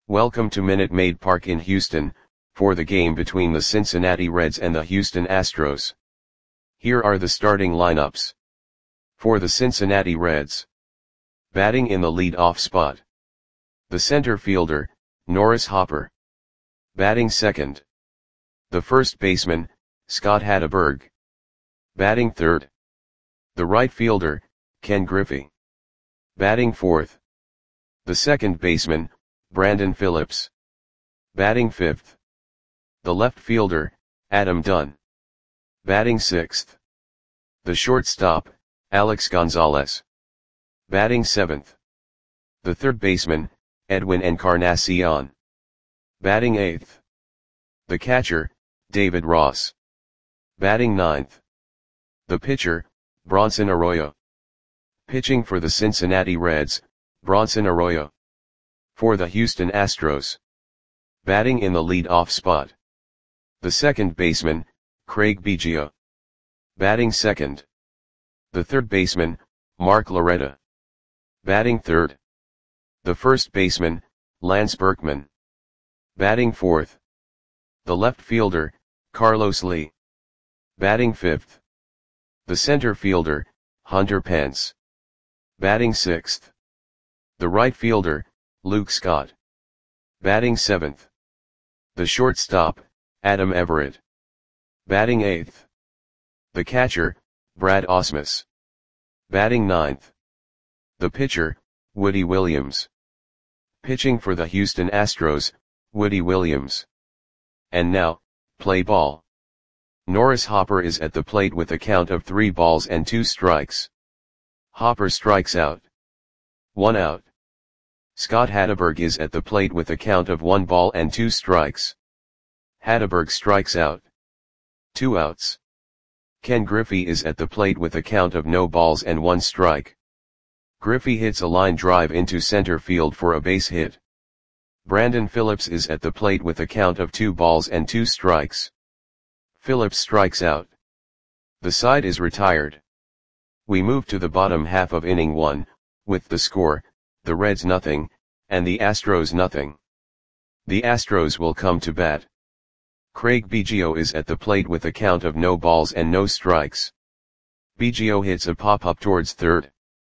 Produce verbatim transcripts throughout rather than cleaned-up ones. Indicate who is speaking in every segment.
Speaker 1: Welcome to Minute Maid Park in Houston, for the game between the Cincinnati Reds and the Houston Astros. Here are the starting lineups. For the Cincinnati Reds. Batting in the lead-off spot. The center fielder, Norris Hopper. Batting second. The first baseman, Scott Hatteberg. Batting third. The right fielder, Ken Griffey. Batting fourth. The second baseman, Brandon Phillips. Batting fifth. The left fielder, Adam Dunn. Batting sixth. The shortstop, Alex Gonzalez. Batting seventh. The third baseman, Edwin Encarnacion. Batting eighth. The catcher, David Ross. Batting ninth. The pitcher, Bronson Arroyo. Pitching for the Cincinnati Reds, Bronson Arroyo. For the Houston Astros. Batting in the lead-off spot. The second baseman, Craig Biggio. Batting second. The third baseman, Mark Loretta. Batting third. The first baseman, Lance Berkman. Batting fourth. The left fielder, Carlos Lee. Batting fifth. The center fielder, Hunter Pence. Batting sixth. The right fielder, Luke Scott. Batting seventh. The shortstop, Adam Everett. Batting eighth. The catcher, Brad Ausmus. Batting ninth. The pitcher, Woody Williams. Pitching for the Houston Astros, Woody Williams. And now, play ball. Norris Hopper is at the plate with a count of three balls and two strikes. Hopper strikes out. One out. Scott Hatteberg is at the plate with a count of one ball and two strikes. Hatteberg strikes out. Two outs. Ken Griffey is at the plate with a count of no balls and one strike. Griffey hits a line drive into center field for a base hit. Brandon Phillips is at the plate with a count of two balls and two strikes. Phillips strikes out. The side is retired. We move to the bottom half of inning one, with the score, the Reds nothing, and the Astros nothing. The Astros will come to bat. Craig Biggio is at the plate with a count of no balls and no strikes. Biggio hits a pop-up towards third.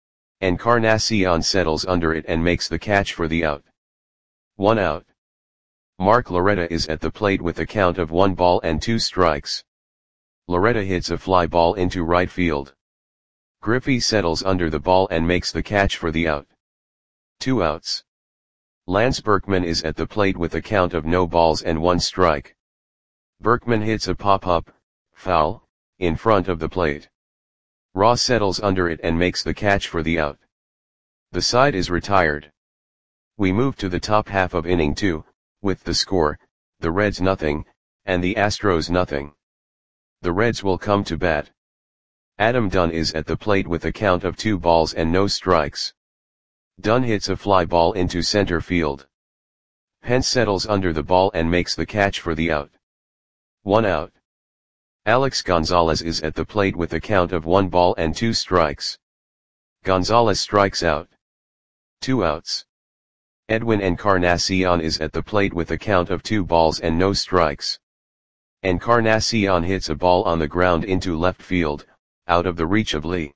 Speaker 1: Encarnacion settles under it and makes the catch for the out. One out. Mark Loretta is at the plate with a count of one ball and two strikes. Loretta hits a fly ball into right field. Griffey settles under the ball and makes the catch for the out. Two outs. Lance Berkman is at the plate with a count of no balls and one strike. Berkman hits a pop-up, foul, in front of the plate. Ross settles under it and makes the catch for the out. The side is retired. We move to the top half of inning two, with the score, the Reds nothing, and the Astros nothing. The Reds will come to bat. Adam Dunn is at the plate with a count of two balls and no strikes. Dunn hits a fly ball into center field. Pence settles under the ball and makes the catch for the out. One out. Alex Gonzalez is at the plate with a count of one ball and two strikes. Gonzalez strikes out. Two outs. Edwin Encarnacion is at the plate with a count of two balls and no strikes. Encarnacion hits a ball on the ground into left field, out of the reach of Lee.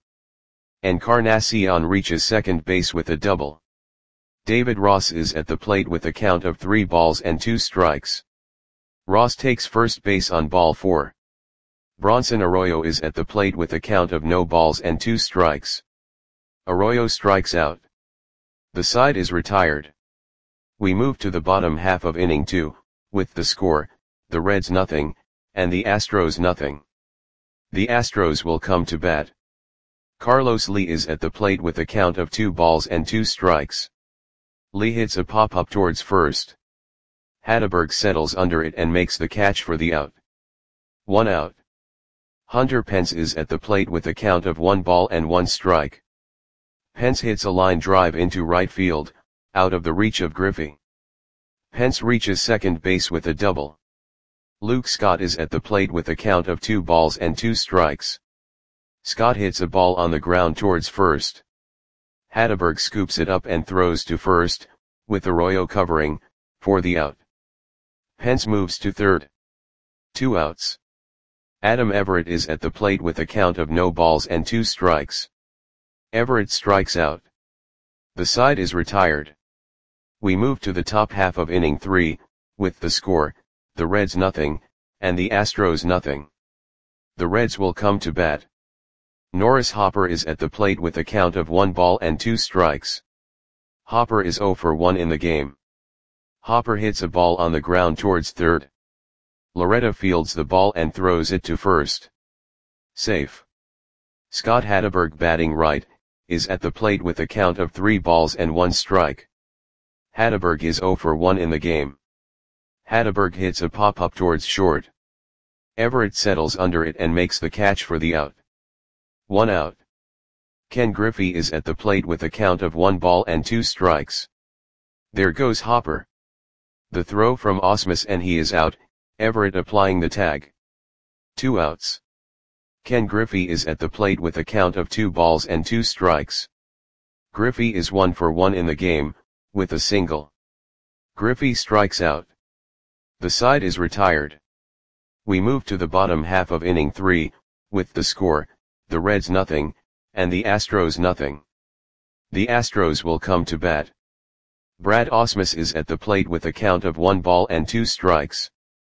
Speaker 1: Encarnacion reaches second base with a double. David Ross is at the plate with a count of three balls and two strikes. Ross takes first base on ball four. Bronson Arroyo is at the plate with a count of no balls and two strikes. Arroyo strikes out. The side is retired. We move to the bottom half of inning two, with the score, the Reds nothing, and the Astros nothing. The Astros will come to bat. Carlos Lee is at the plate with a count of two balls and two strikes. Lee hits a pop-up towards first. Hatteberg settles under it and makes the catch for the out. One out. Hunter Pence is at the plate with a count of one ball and one strike. Pence hits a line drive into right field, out of the reach of Griffey. Pence reaches second base with a double. Luke Scott is at the plate with a count of two balls and two strikes. Scott hits a ball on the ground towards first. Hatteberg scoops it up and throws to first, with Arroyo covering, for the out. Pence moves to third. Two outs. Adam Everett is at the plate with a count of no balls and two strikes. Everett strikes out. The side is retired. We move to the top half of inning three, with the score, the Reds nothing, and the Astros nothing. The Reds will come to bat. Norris Hopper is at the plate with a count of one ball and two strikes. Hopper is oh for one in the game. Hopper hits a ball on the ground towards third. Loretta fields the ball and throws it to first. Safe. Scott Hatteberg, batting right, is at the plate with a count of three balls and one strike. Hatteberg is oh for one in the game. Hatteberg hits a pop-up towards short. Everett settles under it and makes the catch for the out. One out. Ken Griffey is at the plate with a count of one ball and two strikes. There goes Hopper. The throw from Ausmus and he is out, Everett applying the tag. Two outs. Ken Griffey is at the plate with a count of two balls and two strikes. Griffey is one for one in the game, with a single. Griffey strikes out. The side is retired. We move to the bottom half of inning three, with the score, the Reds nothing, and the Astros nothing. The Astros will come to bat. Brad Ausmus is at the plate with a count of one ball and two strikes.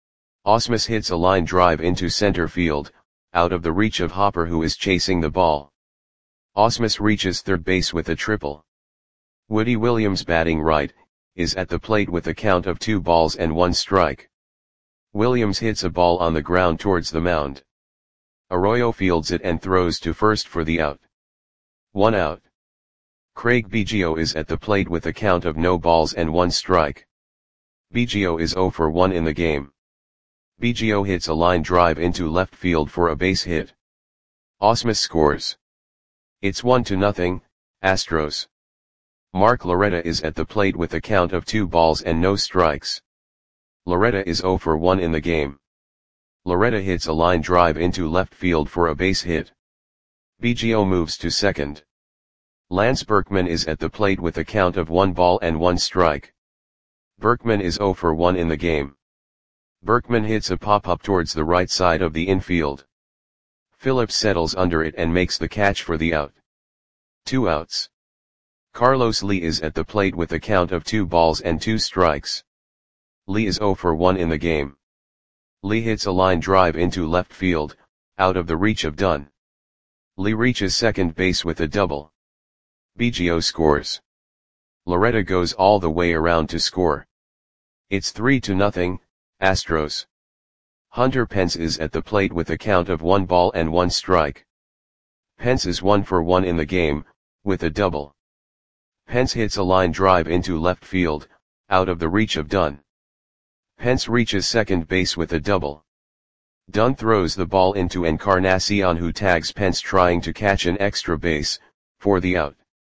Speaker 1: Ausmus hits a line drive into center field, out of the reach of Hopper, who is chasing the ball. Ausmus reaches third base with a triple. Woody Williams, batting right, is at the plate with a count of two balls and one strike. Williams hits a ball on the ground towards the mound. Arroyo fields it and throws to first for the out. One out. Craig Biggio is at the plate with a count of no balls and one strike. Biggio is oh for one in the game. Biggio hits a line drive into left field for a base hit. Ausmus scores. It's one to nothing, Astros. Mark Loretta is at the plate with a count of two balls and no strikes. Loretta is oh for one in the game. Loretta hits a line drive into left field for a base hit. Biggio moves to second. Lance Berkman is at the plate with a count of one ball and one strike. Berkman is oh for one in the game. Berkman hits a pop-up towards the right side of the infield. Phillips settles under it and makes the catch for the out. Two outs. Carlos Lee is at the plate with a count of two balls and two strikes. Lee is oh for one in the game. Lee hits a line drive into left field, out of the reach of Dunn. Lee reaches second base with a double. Biggio scores. Loretta goes all the way around to score. It's three to nothing, Astros. Hunter Pence is at the plate with a count of one ball and one strike. Pence is one for one in the game, with a double. Pence hits a line drive into left field, out of the reach of Dunn. Pence reaches second base with a double. Dunn throws the ball into Encarnacion, who tags Pence trying to catch an extra base, for the out.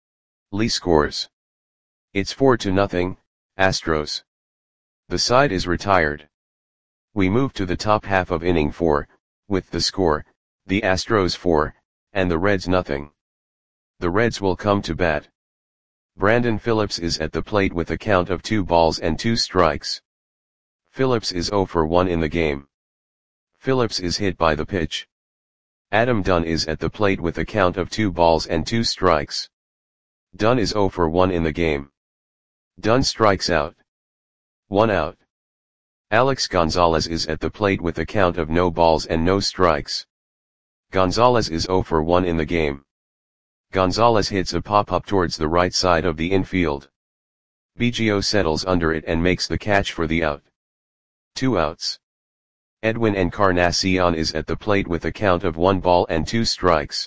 Speaker 1: Lee scores. It's four to nothing, Astros. The side is retired. We move to the top half of inning four, with the score, the Astros four, and the Reds nothing. The Reds will come to bat. Brandon Phillips is at the plate with a count of two balls and two strikes. Phillips is oh for one in the game. Phillips is hit by the pitch. Adam Dunn is at the plate with a count of two balls and two strikes. Dunn is oh for one in the game. Dunn strikes out. One out. Alex Gonzalez is at the plate with a count of no balls and no strikes. Gonzalez is oh for one in the game. Gonzalez hits a pop-up towards the right side of the infield. Biggio settles under it and makes the catch for the out. Two outs. Edwin Encarnacion is at the plate with a count of one ball and two strikes.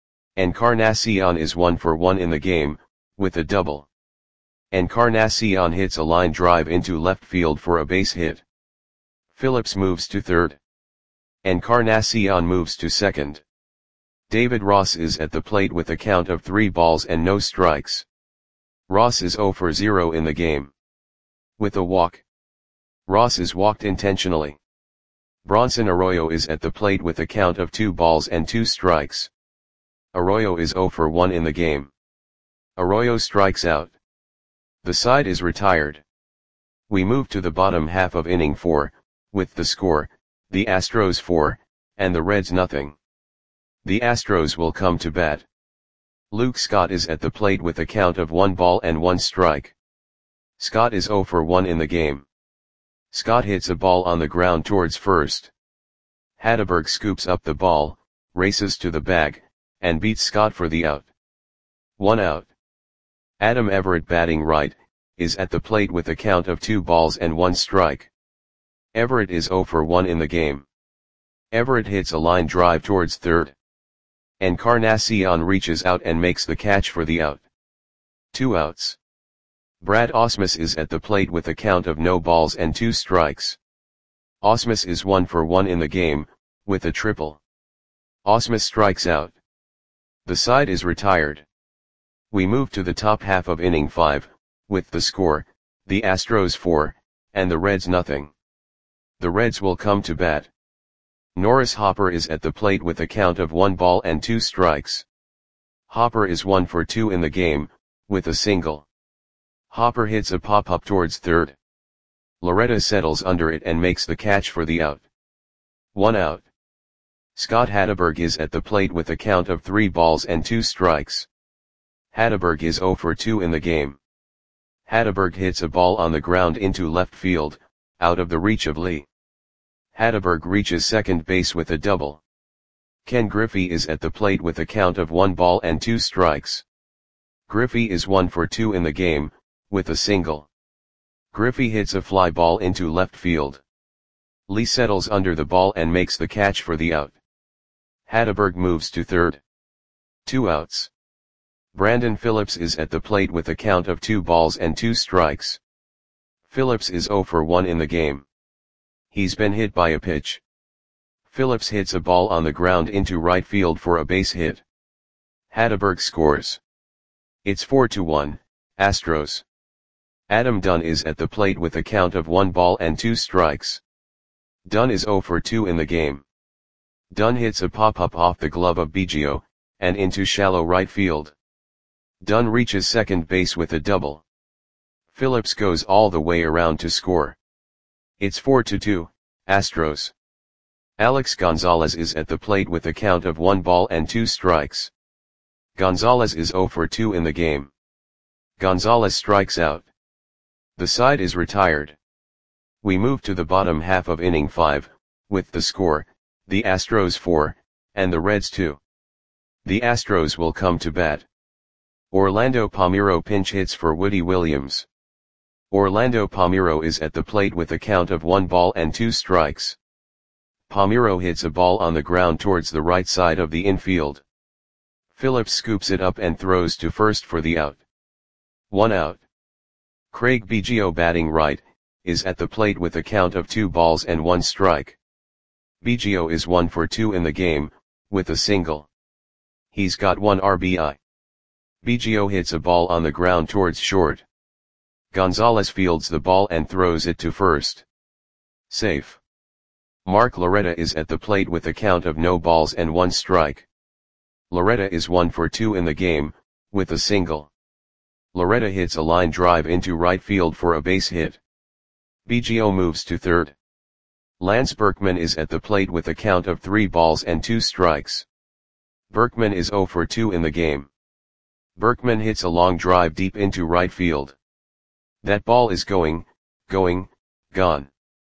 Speaker 1: Encarnacion is one for one in the game, with a double. Encarnacion hits a line drive into left field for a base hit. Phillips moves to third. Encarnacion moves to second. David Ross is at the plate with a count of three balls and no strikes. Ross is oh for zero in the game. With a walk. Ross is walked intentionally. Bronson Arroyo is at the plate with a count of two balls and two strikes. Arroyo is oh for one in the game. Arroyo strikes out. The side is retired. We move to the bottom half of inning four, with the score, the Astros four, and the Reds nothing. The Astros will come to bat. Luke Scott is at the plate with a count of one ball and one strike. Scott is oh for one in the game. Scott hits a ball on the ground towards first. Hatteberg scoops up the ball, races to the bag, and beats Scott for the out. One out. Adam Everett, batting right, is at the plate with a count of two balls and one strike. Everett is oh for one in the game. Everett hits a line drive towards third. Encarnacion reaches out and makes the catch for the out. Two outs. Brad Ausmus is at the plate with a count of no balls and two strikes. Ausmus is one for one in the game, with a triple. Ausmus strikes out. The side is retired. We move to the top half of inning five, with the score, the Astros four, and the Reds nothing. The Reds will come to bat. Norris Hopper is at the plate with a count of one ball and two strikes. Hopper is one for two in the game, with a single. Hopper hits a pop-up towards third. Loretta settles under it and makes the catch for the out. One out. Scott Hatteberg is at the plate with a count of three balls and two strikes. Hatteberg is oh for two in the game. Hatteberg hits a ball on the ground into left field, out of the reach of Lee. Hatteberg reaches second base with a double. Ken Griffey is at the plate with a count of one ball and two strikes. Griffey is one for two in the game, with a single. Griffey hits a fly ball into left field. Lee settles under the ball and makes the catch for the out. Hatteberg moves to third. Two outs. Brandon Phillips is at the plate with a count of two balls and two strikes. Phillips is oh for one in the game. He's been hit by a pitch. Phillips hits a ball on the ground into right field for a base hit. Hatteberg scores. It's four to one, Astros. Adam Dunn is at the plate with a count of one ball and two strikes. Dunn is oh for two in the game. Dunn hits a pop-up off the glove of Biggio, and into shallow right field. Dunn reaches second base with a double. Phillips goes all the way around to score. It's four to two, Astros. Alex Gonzalez is at the plate with a count of one ball and two strikes. Gonzalez is oh for two in the game. Gonzalez strikes out. The side is retired. We move to the bottom half of inning five, with the score, the Astros four, and the Reds two. The Astros will come to bat. Orlando Palmeiro pinch hits for Woody Williams. Orlando Palmeiro is at the plate with a count of one ball and two strikes. Palmeiro hits a ball on the ground towards the right side of the infield. Phillips scoops it up and throws to first for the out. One out. Craig Biggio, batting right, is at the plate with a count of two balls and one strike. Biggio is one for two in the game, with a single. He's got one R B I. Biggio hits a ball on the ground towards short. Gonzalez fields the ball and throws it to first. Safe. Mark Loretta is at the plate with a count of no balls and one strike. Loretta is one for two in the game, with a single. Loretta hits a line drive into right field for a base hit. Biggio moves to third. Lance Berkman is at the plate with a count of three balls and two strikes. Berkman is oh for two in the game. Berkman hits a long drive deep into right field. That ball is going, going, gone.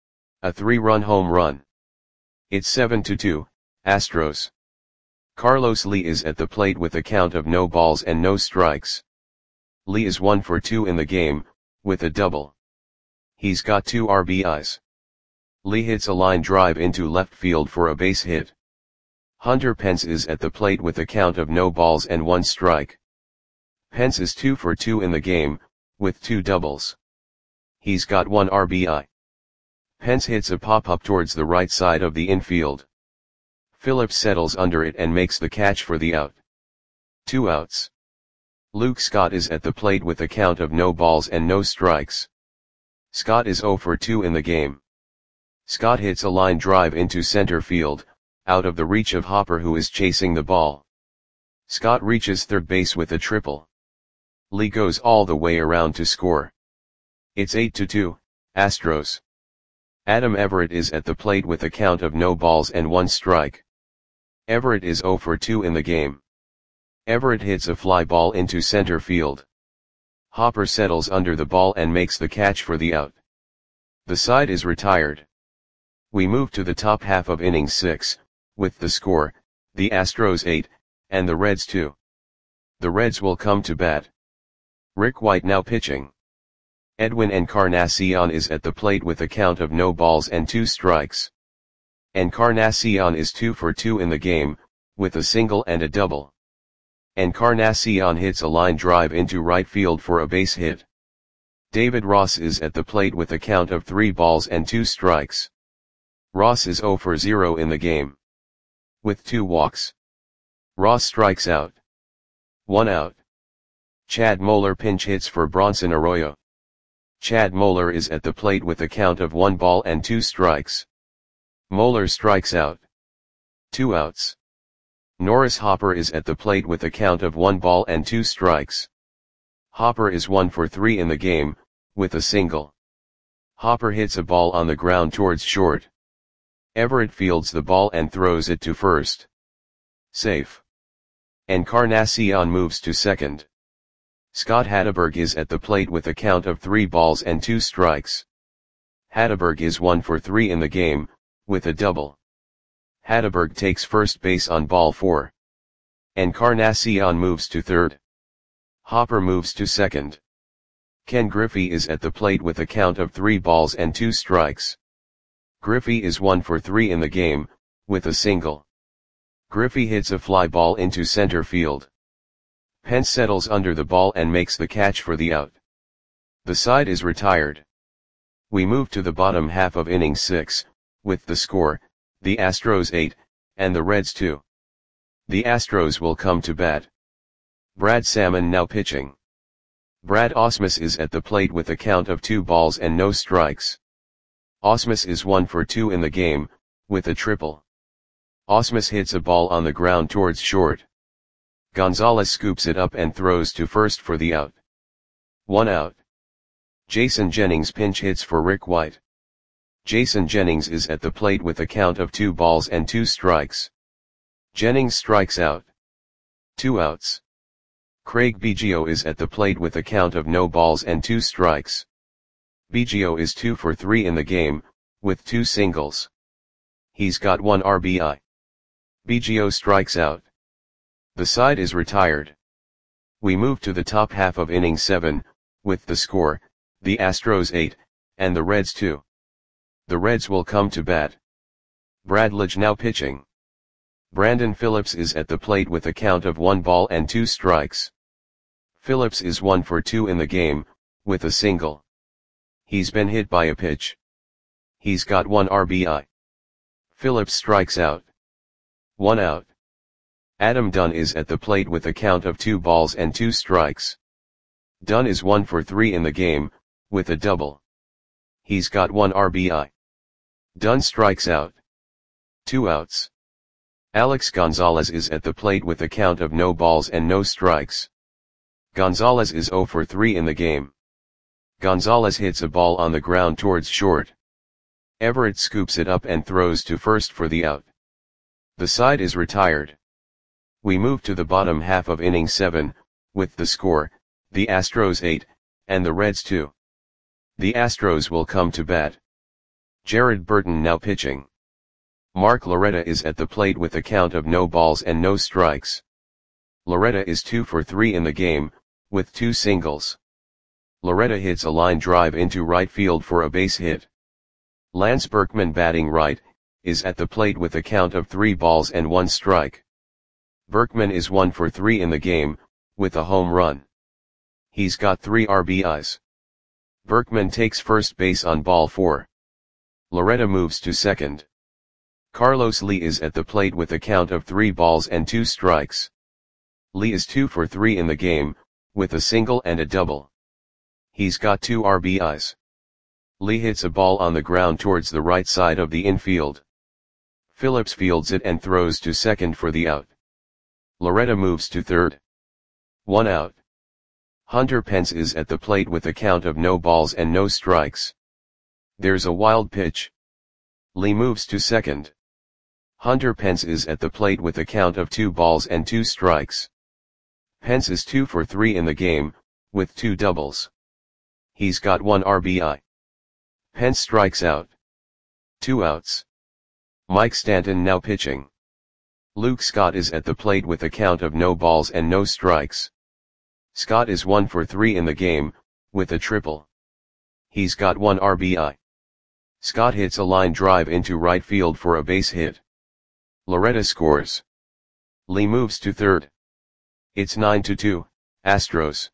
Speaker 1: A three-run home run. It's seven to two, Astros. Carlos Lee is at the plate with a count of no balls and no strikes. Lee is one for two in the game, with a double. He's got two R B Is. Lee hits a line drive into left field for a base hit. Hunter Pence is at the plate with a count of no balls and one strike. Pence is two for two in the game, with two doubles. He's got one R B I. Pence hits a pop-up towards the right side of the infield. Phillips settles under it and makes the catch for the out. Two outs. Luke Scott is at the plate with a count of no balls and no strikes. Scott is oh for two in the game. Scott hits a line drive into center field, out of the reach of Hopper, who is chasing the ball. Scott reaches third base with a triple. Lee goes all the way around to score. It's eight to two, Astros. Adam Everett is at the plate with a count of no balls and one strike. Everett is zero for two in the game. Everett hits a fly ball into center field. Hopper settles under the ball and makes the catch for the out. The side is retired. We move to the top half of inning six, with the score, the Astros eight, and the Reds two. The Reds will come to bat. Rick White now pitching. Edwin Encarnacion is at the plate with a count of no balls and two strikes. Encarnacion is two for two in the game, with a single and a double. Encarnacion hits a line drive into right field for a base hit. David Ross is at the plate with a count of three balls and two strikes. Ross is zero for zero in the game. With two walks. Ross strikes out. One out. Chad Moeller pinch hits for Bronson Arroyo. Chad Moeller is at the plate with a count of one ball and two strikes. Moeller strikes out. Two outs. Norris Hopper is at the plate with a count of one ball and two strikes. Hopper is one for three in the game, with a single. Hopper hits a ball on the ground towards short. Everett fields the ball and throws it to first. Safe. Encarnacion moves to second. Scott Hatteberg is at the plate with a count of three balls and two strikes. Hatteberg is one for three in the game, with a double. Hatteberg takes first base on ball four. Encarnacion moves to third. Hopper moves to second. Ken Griffey is at the plate with a count of three balls and two strikes. Griffey is one for three in the game, with a single. Griffey hits a fly ball into center field. Pence settles under the ball and makes the catch for the out. The side is retired. We move to the bottom half of inning six, with the score, the Astros eight, and the Reds two. The Astros will come to bat. Brad Salmon now pitching. Brad Ausmus is at the plate with a count of two balls and no strikes. Ausmus is one for two in the game, with a triple. Ausmus hits a ball on the ground towards short. Gonzalez scoops it up and throws to first for the out. One out. Jason Jennings pinch hits for Rick White. Jason Jennings is at the plate with a count of two balls and two strikes. Jennings strikes out. Two outs. Craig Biggio is at the plate with a count of no balls and two strikes. Biggio is two for three in the game, with two singles. He's got one R B I. Biggio strikes out. The side is retired. We move to the top half of inning seven, with the score, the Astros eight, and the Reds two. The Reds will come to bat. Brad Lidge now pitching. Brandon Phillips is at the plate with a count of one ball and two strikes. Phillips is one for two in the game, with a single. He's been hit by a pitch. He's got one R B I. Phillips strikes out. One out. Adam Dunn is at the plate with a count of two balls and two strikes. Dunn is one for three in the game, with a double. He's got one R B I. Dunn strikes out. Two outs. Alex Gonzalez is at the plate with a count of no balls and no strikes. Gonzalez is zero for three in the game. Gonzalez hits a ball on the ground towards short. Everett scoops it up and throws to first for the out. The side is retired. We move to the bottom half of inning seven, with the score, the Astros eight, and the Reds two. The Astros will come to bat. Jared Burton now pitching. Mark Loretta is at the plate with a count of no balls and no strikes. Loretta is two for three in the game, with two singles. Loretta hits a line drive into right field for a base hit. Lance Berkman batting right, is at the plate with a count of three balls and one strike. Berkman is one for three in the game, with a home run. He's got three R B Is. Berkman takes first base on ball four. Loretta moves to second. Carlos Lee is at the plate with a count of three balls and two strikes. Lee is two for three in the game, with a single and a double. He's got two R B Is. Lee hits a ball on the ground towards the right side of the infield. Phillips fields it and throws to second for the out. Loretta moves to third. One out. Hunter Pence is at the plate with a count of no balls and no strikes. There's a wild pitch. Lee moves to second. Hunter Pence is at the plate with a count of two balls and two strikes. Pence is two for three in the game, with two doubles. He's got one R B I. Pence strikes out. Two outs. Mike Stanton now pitching. Luke Scott is at the plate with a count of no balls and no strikes. Scott is one for three in the game, with a triple. He's got one R B I. Scott hits a line drive into right field for a base hit. Loretta scores. Lee moves to third. It's nine to two, Astros.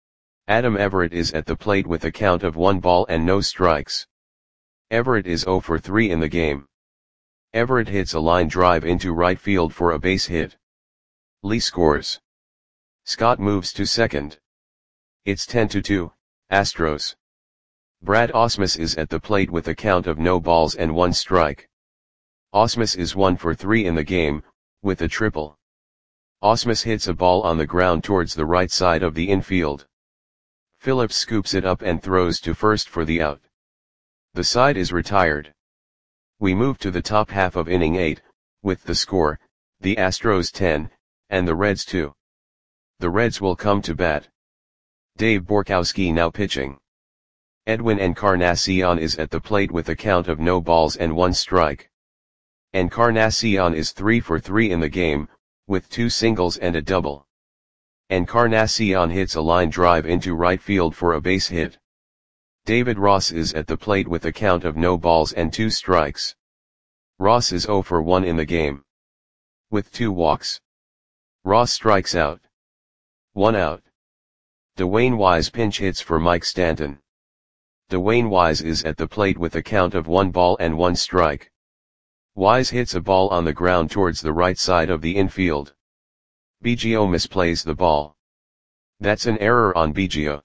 Speaker 1: Adam Everett is at the plate with a count of one ball and no strikes. Everett is zero for three in the game. Everett hits a line drive into right field for a base hit. Lee scores. Scott moves to second. It's ten to two, Astros. Brad Ausmus is at the plate with a count of no balls and one strike. Ausmus is one for three in the game, with a triple. Ausmus hits a ball on the ground towards the right side of the infield. Phillips scoops it up and throws to first for the out. The side is retired. We move to the top half of inning eight, with the score, the Astros ten, and the Reds two. The Reds will come to bat. Dave Borkowski now pitching. Edwin Encarnacion is at the plate with a count of no balls and one strike. Encarnacion is three for three in the game, with two singles and a double. Encarnacion hits a line drive into right field for a base hit. David Ross is at the plate with a count of no balls and two strikes. Ross is zero for one in the game, with two walks. Ross strikes out. One out. Dwayne Wise pinch hits for Mike Stanton. Dwayne Wise is at the plate with a count of one ball and one strike. Wise hits a ball on the ground towards the right side of the infield. Biggio misplays the ball. That's an error on Biggio.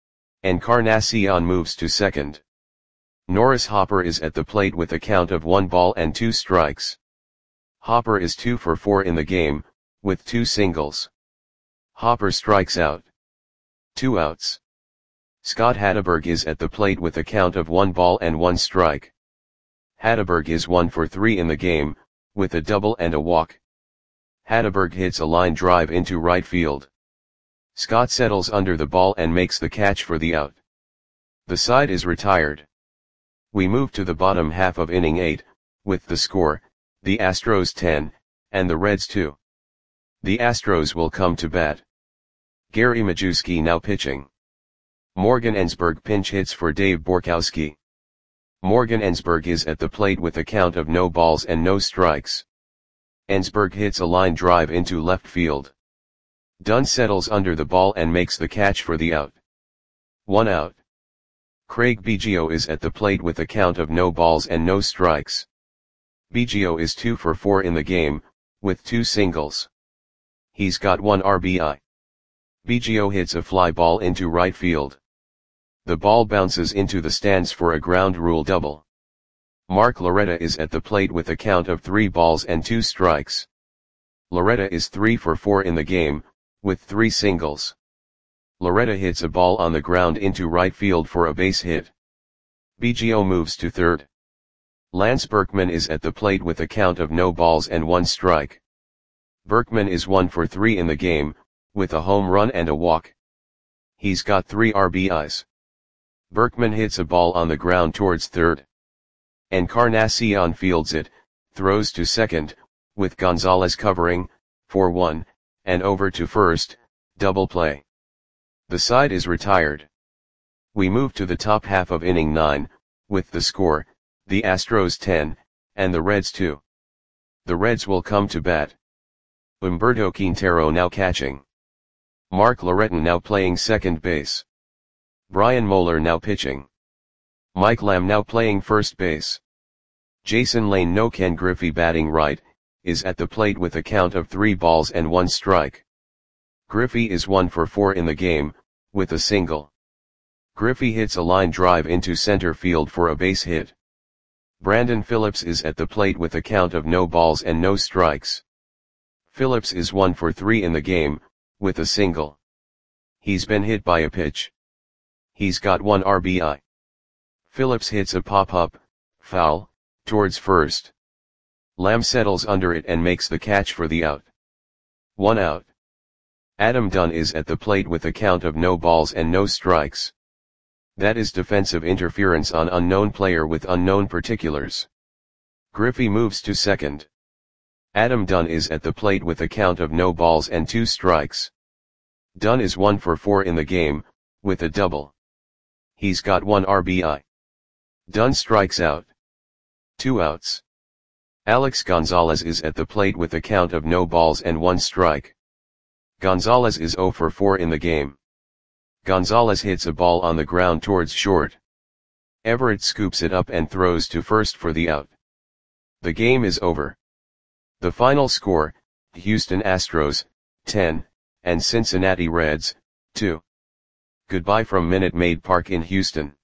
Speaker 1: Encarnacion moves to second. Norris Hopper is at the plate with a count of one ball and two strikes. Hopper is two for four in the game, with two singles. Hopper strikes out. Two outs. Scott Hatteberg is at the plate with a count of one ball and one strike. Hatteberg is one for three in the game, with a double and a walk. Hatteberg hits a line drive into right field. Scott settles under the ball and makes the catch for the out. The side is retired. We move to the bottom half of inning eight, with the score, the Astros ten, and the Reds two. The Astros will come to bat. Gary Majewski now pitching. Morgan Ensberg pinch hits for Dave Borkowski. Morgan Ensberg is at the plate with a count of no balls and no strikes. Ensberg hits a line drive into left field. Dunn settles under the ball and makes the catch for the out. One out. Craig Biggio is at the plate with a count of no balls and no strikes. Biggio is two for four in the game, with two singles. He's got one R B I. Biggio hits a fly ball into right field. The ball bounces into the stands for a ground rule double. Mark Loretta is at the plate with a count of three balls and two strikes. Loretta is three for four in the game, with three singles. Loretta hits a ball on the ground into right field for a base hit. Biggio moves to third. Lance Berkman is at the plate with a count of no balls and one strike. Berkman is one for three in the game, with a home run and a walk. He's got three R B Is. Berkman hits a ball on the ground towards third. Encarnacion fields it, throws to second, with Gonzalez covering, for one, and over to first, double play. The side is retired. We move to the top half of inning nine, with the score, the Astros ten, and the Reds two. The Reds will come to bat. Humberto Quintero now catching. Mark Loretten now playing second base. Brian Moeller now pitching. Mike Lamb now playing first base. Jason Lane no Ken Griffey batting right, is at the plate with a count of three balls and one strike. Griffey is one for four in the game, with a single. Griffey hits a line drive into center field for a base hit. Brandon Phillips is at the plate with a count of no balls and no strikes. Phillips is one for three in the game, with a single. He's been hit by a pitch. He's got one R B I. Phillips hits a pop-up, foul, towards first. Lamb settles under it and makes the catch for the out. One out. Adam Dunn is at the plate with a count of no balls and no strikes. That is defensive interference on unknown player with unknown particulars. Griffey moves to second. Adam Dunn is at the plate with a count of no balls and two strikes. Dunn is one for four in the game, with a double. He's got one R B I. Dunn strikes out. Two outs. Alex Gonzalez is at the plate with a count of no balls and one strike. Gonzalez is zero for four in the game. Gonzalez hits a ball on the ground towards short. Everett scoops it up and throws to first for the out. The game is over. The final score, Houston Astros, ten, and Cincinnati Reds, two. Goodbye from Minute Maid Park in Houston.